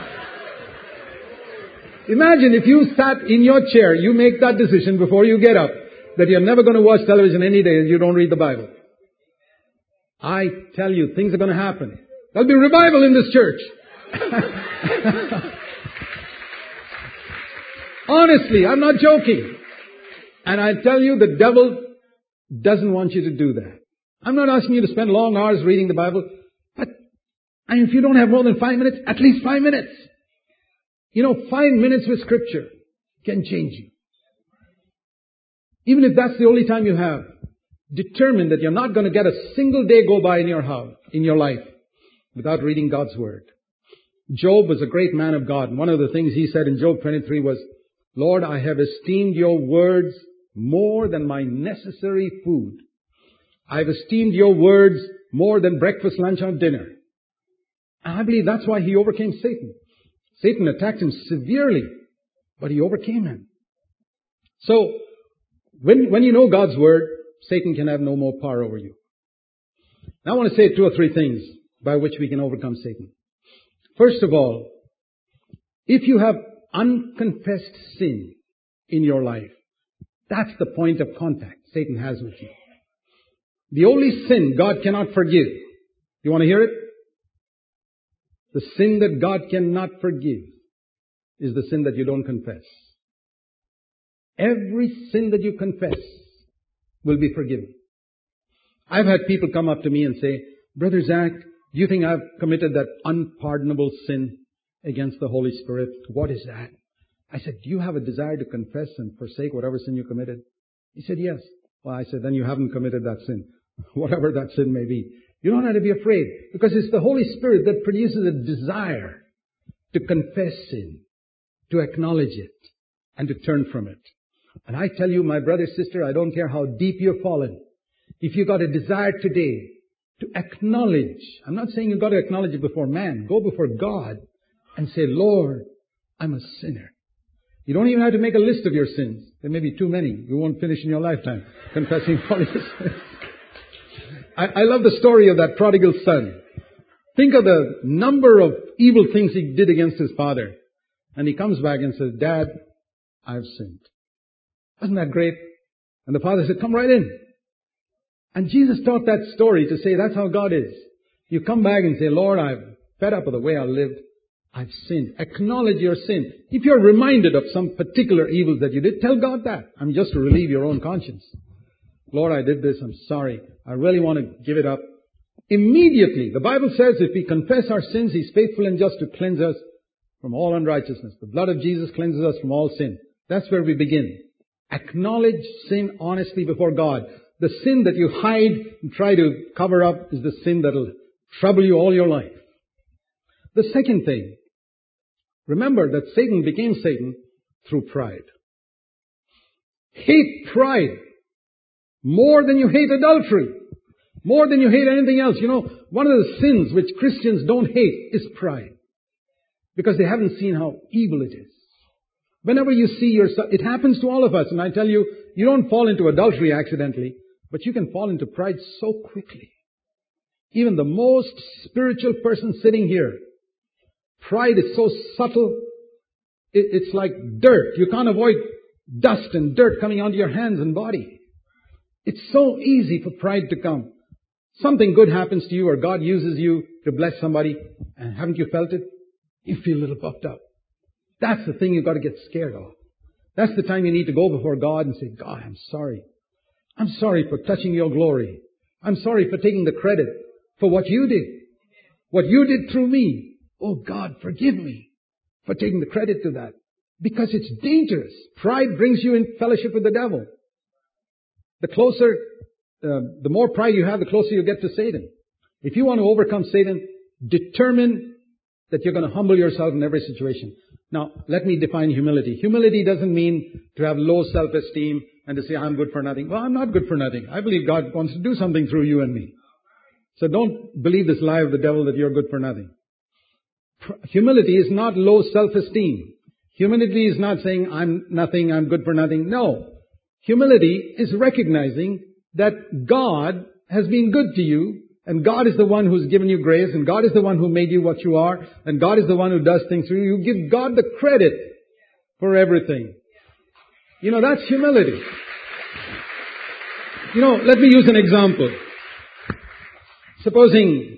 Imagine if you sat in your chair, you make that decision before you get up, that you're never going to watch television any day and you don't read the Bible. I tell you, things are going to happen. There'll be revival in this church. Honestly, I'm not joking. And I tell you, the devil doesn't want you to do that. I'm not asking you to spend long hours reading the Bible, but if you don't have more than 5 minutes, at least 5 minutes. You know, 5 minutes with Scripture can change you. Even if that's the only time you have, determine that you're not going to get a single day go by in your house, in your life, without reading God's Word. Job was a great man of God. And one of the things he said in Job 23 was, Lord, I have esteemed your words more than my necessary food. I've esteemed your words more than breakfast, lunch, or dinner. And I believe that's why he overcame Satan. Satan attacked him severely, but he overcame him. So, when you know God's Word, Satan can have no more power over you. Now I want to say 2 or 3 things by which we can overcome Satan. First of all, if you have unconfessed sin in your life, that's the point of contact Satan has with you. The only sin God cannot forgive. You want to hear it? The sin that God cannot forgive is the sin that you don't confess. Every sin that you confess will be forgiven. I've had people come up to me and say, Brother Zach, do you think I've committed that unpardonable sin against the Holy Spirit? What is that? I said, do you have a desire to confess and forsake whatever sin you committed? He said, yes. Well, I said, then you haven't committed that sin, whatever that sin may be. You don't have to be afraid because it's the Holy Spirit that produces a desire to confess sin, to acknowledge it, and to turn from it. And I tell you, my brother, sister, I don't care how deep you've fallen. If you've got a desire today to acknowledge, I'm not saying you've got to acknowledge it before man. Go before God and say, Lord, I'm a sinner. You don't even have to make a list of your sins. There may be too many. You won't finish in your lifetime confessing all your sins. I love the story of that prodigal son. Think of the number of evil things he did against his father. And he comes back and says, Dad, I've sinned. Wasn't that great? And the father said, come right in. And Jesus taught that story to say that's how God is. You come back and say, Lord, I'm fed up with the way I lived. I've sinned. Acknowledge your sin. If you're reminded of some particular evils that you did, tell God that. Just to relieve your own conscience. Lord, I did this. I'm sorry. I really want to give it up. Immediately, the Bible says if we confess our sins, He's faithful and just to cleanse us from all unrighteousness. The blood of Jesus cleanses us from all sin. That's where we begin. Acknowledge sin honestly before God. The sin that you hide and try to cover up is the sin that will trouble you all your life. The second thing, remember that Satan became Satan through pride. Hate pride more than you hate adultery. More than you hate anything else. You know, one of the sins which Christians don't hate is pride. Because they haven't seen how evil it is. Whenever you see yourself, it happens to all of us. And I tell you, you don't fall into adultery accidentally, but you can fall into pride so quickly. Even the most spiritual person sitting here, pride is so subtle, it's like dirt. You can't avoid dust and dirt coming onto your hands and body. It's so easy for pride to come. Something good happens to you or God uses you to bless somebody, and haven't you felt it? You feel a little puffed up. That's the thing you've got to get scared of. That's the time you need to go before God and say, God, I'm sorry. I'm sorry for touching your glory. I'm sorry for taking the credit for what you did. What you did through me. Oh God, forgive me for taking the credit to that. Because it's dangerous. Pride brings you in fellowship with the devil. The more pride you have, the closer you get to Satan. If you want to overcome Satan, determine that you're going to humble yourself in every situation. Now, let me define humility. Humility doesn't mean to have low self-esteem and to say, I'm good for nothing. Well, I'm not good for nothing. I believe God wants to do something through you and me. So don't believe this lie of the devil that you're good for nothing. Humility is not low self-esteem. Humility is not saying, I'm nothing, I'm good for nothing. No. Humility is recognizing that God has been good to you, and God is the one who's given you grace, and God is the one who made you what you are, and God is the one who does things through you. You give God the credit for everything. You know, that's humility. You know, let me use an example. Supposing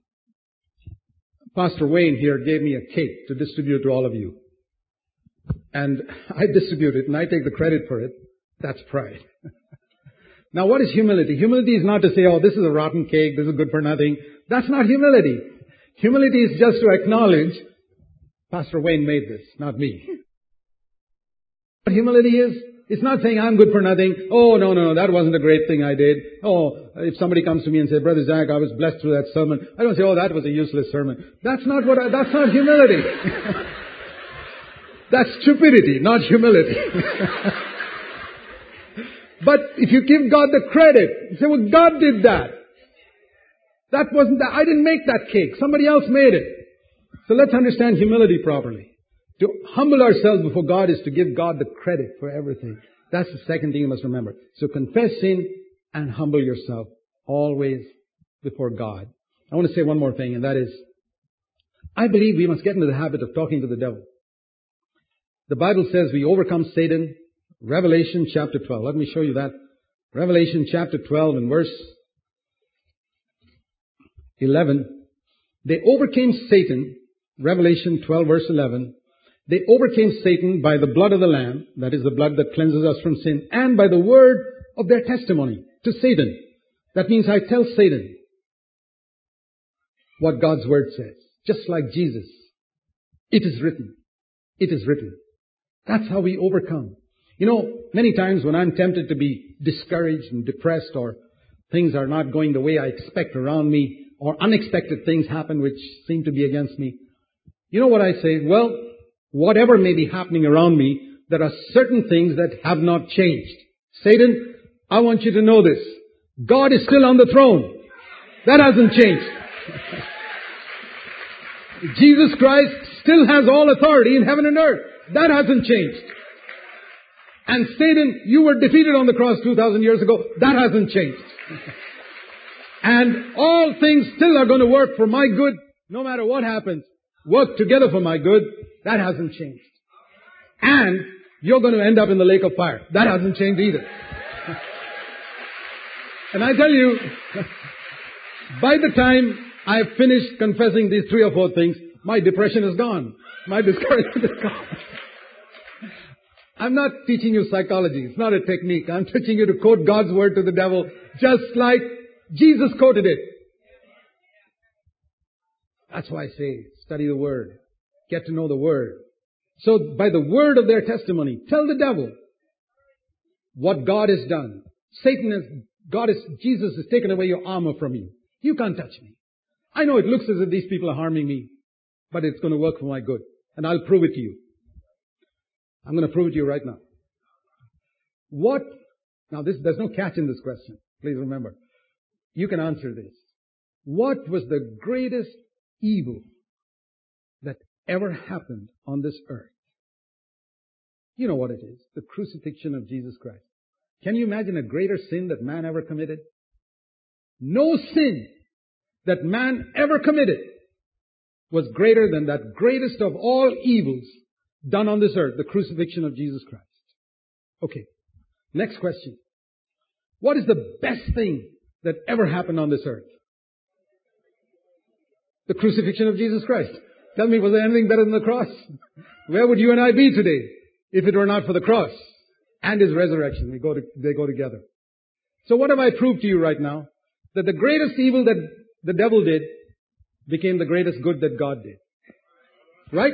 Pastor Wayne here gave me a cake to distribute to all of you. And I distribute it and I take the credit for it. That's pride. Now what is humility? Humility is not to say, oh, this is a rotten cake, this is good for nothing. That's not humility. Humility is just to acknowledge, Pastor Wayne made this, not me. What humility is, it's not saying I'm good for nothing. Oh, no, that wasn't a great thing I did. Oh, if somebody comes to me and says, Brother Zach, I was blessed through that sermon. I don't say, oh, that was a useless sermon. That's not humility. That's stupidity, not humility. But if you give God the credit, you say, well, God did that. I didn't make that cake. Somebody else made it. So let's understand humility properly. To humble ourselves before God is to give God the credit for everything. That's the second thing you must remember. So confess sin and humble yourself always before God. I want to say one more thing, and that is, I believe we must get into the habit of talking to the devil. The Bible says we overcome Satan. Revelation chapter 12. Let me show you that. Revelation chapter 12 and verse 11. They overcame Satan. Revelation 12 verse 11. They overcame Satan by the blood of the Lamb. That is the blood that cleanses us from sin. And by the word of their testimony to Satan. That means I tell Satan what God's word says. Just like Jesus. It is written. It is written. That's how we overcome. You know, many times when I'm tempted to be discouraged and depressed, or things are not going the way I expect around me, or unexpected things happen which seem to be against me, You know what I say? Well, whatever may be happening around me, there are certain things that have not changed. Satan, I want you to know this. God is still on the throne. That hasn't changed. Jesus Christ still has all authority in heaven and earth. That hasn't changed. And Satan, you were defeated on the cross 2,000 years ago. That hasn't changed. And all things still are going to work for my good, no matter what happens. Work together for my good. That hasn't changed. And you're going to end up in the lake of fire. That hasn't changed either. And I tell you, by the time I've finished confessing these 3 or 4 things, my depression is gone. My discouragement is gone. I'm not teaching you psychology. It's not a technique. I'm teaching you to quote God's word to the devil just like Jesus quoted it. That's why I say, study the word. Get to know the word. So by the word of their testimony, tell the devil what God has done. Jesus has taken away your armor from you. You can't touch me. I know it looks as if these people are harming me, but it's going to work for my good. And I'll prove it to you. I'm going to prove it to you right now. There's no catch in this question. Please remember. You can answer this. What was the greatest evil that ever happened on this earth? You know what it is. The crucifixion of Jesus Christ. Can you imagine a greater sin that man ever committed? No sin that man ever committed was greater than that greatest of all evils done on this earth, the crucifixion of Jesus Christ. Okay. Next question. What is the best thing that ever happened on this earth? The crucifixion of Jesus Christ. Tell me, was there anything better than the cross? Where would you and I be today if it were not for the cross and His resurrection? They go together. So what have I proved to you right now? That the greatest evil that the devil did became the greatest good that God did. Right?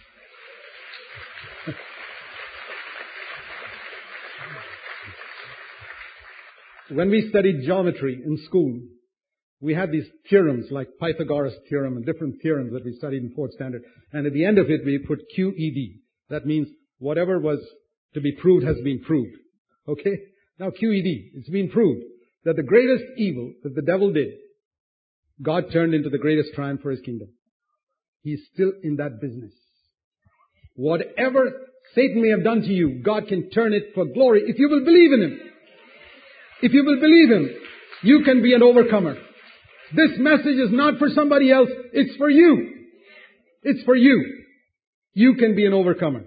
When we studied geometry in school, we had these theorems like Pythagoras theorem and different theorems that we studied in 4th standard. And at the end of it, we put QED. That means whatever was to be proved has been proved. Okay? Now QED, it's been proved that the greatest evil that the devil did, God turned into the greatest triumph for His kingdom. He's still in that business. Whatever Satan may have done to you, God can turn it for glory if you will believe in Him. If you will believe Him, you can be an overcomer. This message is not for somebody else. It's for you. It's for you. You can be an overcomer.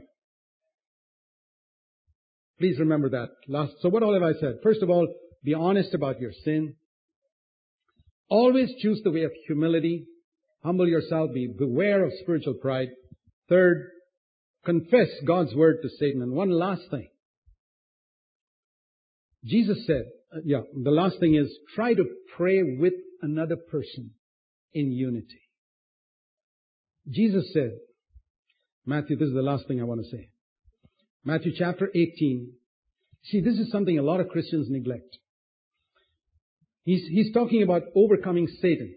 Please remember that. So what all have I said? First of all, be honest about your sin. Always choose the way of humility. Humble yourself. Beware of spiritual pride. Third, confess God's word to Satan. And one last thing. Jesus said, the last thing is try to pray with another person in unity. Jesus said, Matthew, this is the last thing I want to say. Matthew chapter 18. See, this is something a lot of Christians neglect. He's talking about overcoming Satan.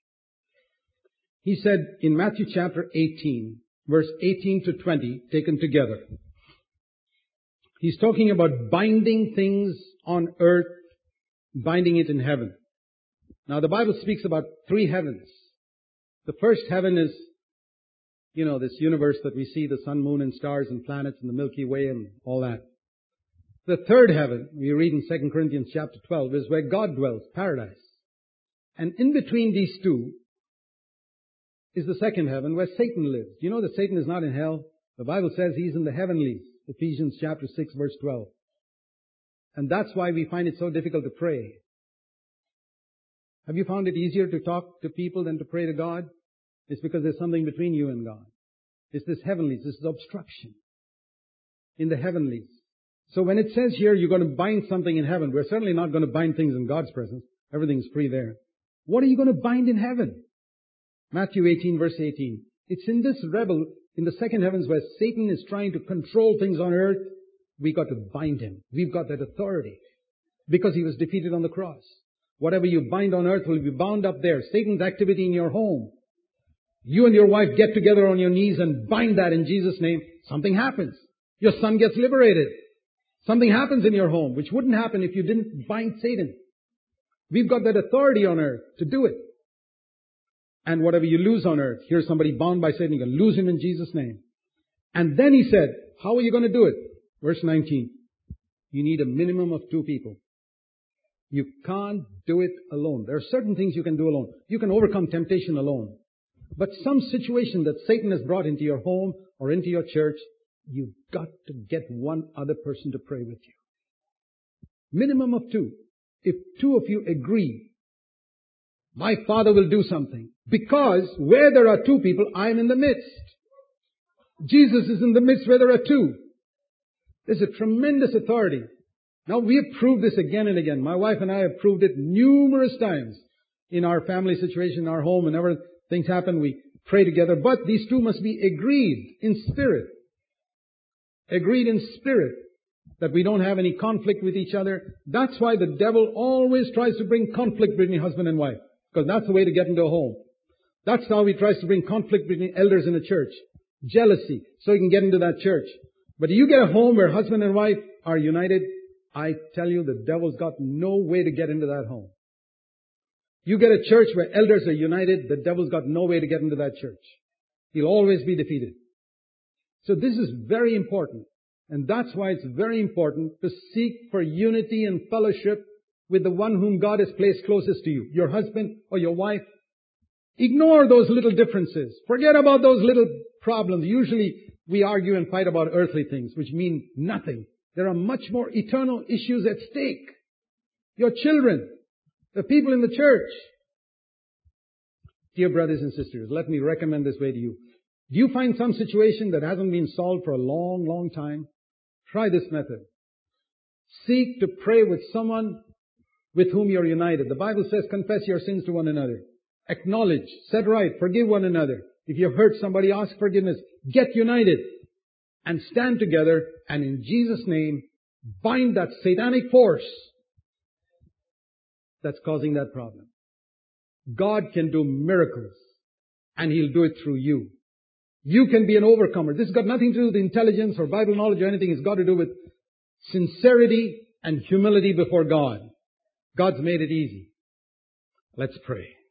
He said in Matthew chapter 18, verse 18 to 20, taken together. He's talking about binding things on earth, binding it in heaven. Now the Bible speaks about 3 heavens. The first heaven is, this universe that we see, the sun, moon, and stars and planets and the Milky Way and all that. The third heaven, we read in 2 Corinthians chapter 12, is where God dwells, paradise. And in between these two is the second heaven where Satan lives. You know that Satan is not in hell? The Bible says he's in the heavenlies. Ephesians chapter 6 verse 12. And that's why we find it so difficult to pray. Have you found it easier to talk to people than to pray to God? It's because there's something between you and God. It's this heavenlies, this is obstruction in the heavenlies. So when it says here you're going to bind something in heaven, we're certainly not going to bind things in God's presence. Everything's free there. What are you going to bind in heaven? Matthew 18 verse 18. It's in this rebel, in the second heavens where Satan is trying to control things on earth. We got to bind him. We've got that authority because he was defeated on the cross. Whatever you bind on earth will be bound up there. Satan's activity in your home, You and your wife get together on your knees and bind that in Jesus' name. Something happens. Your son gets liberated. Something happens in your home, which wouldn't happen if you didn't bind Satan. We've got that authority on earth to do it. And whatever you lose on earth, here's somebody bound by Satan, you can lose him in Jesus' name. And then he said, how are you going to do it? Verse 19. You need a minimum of 2 people. You can't do it alone. There are certain things you can do alone. You can overcome temptation alone. But some situation that Satan has brought into your home or into your church, you've got to get one other person to pray with you. Minimum of 2. If 2 of you agree, my Father will do something. Because where there are 2 people, I am in the midst. Jesus is in the midst where there are 2. There's a tremendous authority. Now we have proved this again and again. My wife and I have proved it numerous times in our family situation, in our home. Whenever things happen, we pray together. But these 2 must be agreed in spirit. Agreed in spirit. That we don't have any conflict with each other. That's why the devil always tries to bring conflict between husband and wife. Because that's the way to get into a home. That's how he tries to bring conflict between elders in a church. Jealousy. So he can get into that church. But you get a home where husband and wife are united, I tell you, the devil's got no way to get into that home. You get a church where elders are united, the devil's got no way to get into that church. He'll always be defeated. So this is very important. And that's why it's very important to seek for unity and fellowship with the one whom God has placed closest to you, your husband or your wife. Ignore those little differences. Forget about those little problems. Usually we argue and fight about earthly things, which mean nothing. There are much more eternal issues at stake. Your children, the people in the church. Dear brothers and sisters, let me recommend this way to you. Do you find some situation that hasn't been solved for a long, long time? Try this method. Seek to pray with someone with whom you're united. The Bible says, confess your sins to one another. Acknowledge, set right, forgive one another. If you've hurt somebody, ask forgiveness. Get united and stand together and in Jesus' name bind that satanic force that's causing that problem. God can do miracles and He'll do it through you. You can be an overcomer. This has got nothing to do with intelligence or Bible knowledge or anything. It's got to do with sincerity and humility before God. God's made it easy. Let's pray.